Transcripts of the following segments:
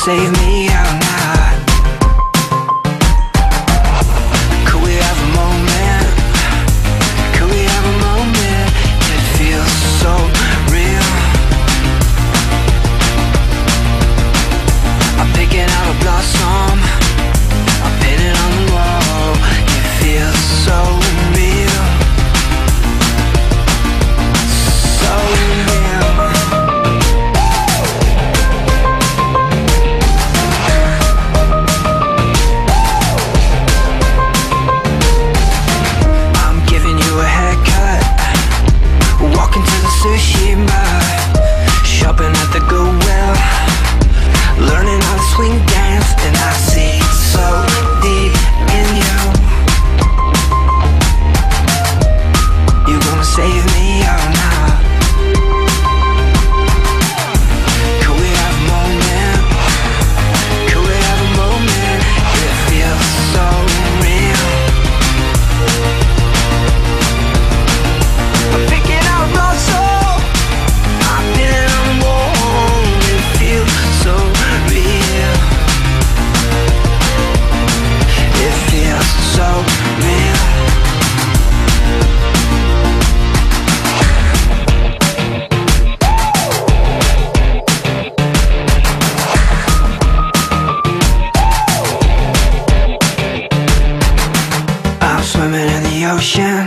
save me or not? Could we have a moment? Could we have a moment? It feels so real. I'm picking out a blossom, I'm painting on the wall. It feels so real. So real. I'm giving you a haircut, walking to the sushi bar, shopping at the Goodwill, learning how to swing dance, and I see so deep in you. You gonna save me or not? Could we have a moment? Could we have a moment? It feels so real. I'm picking out blossom, I've been on the wall. It feels so real. It feels so real. I'm swimming in the ocean,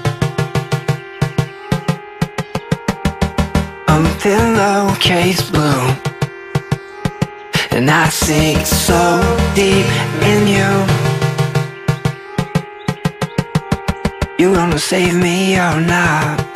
I'm pillowcase blue, and I sink so deep in you. You gonna save me or not?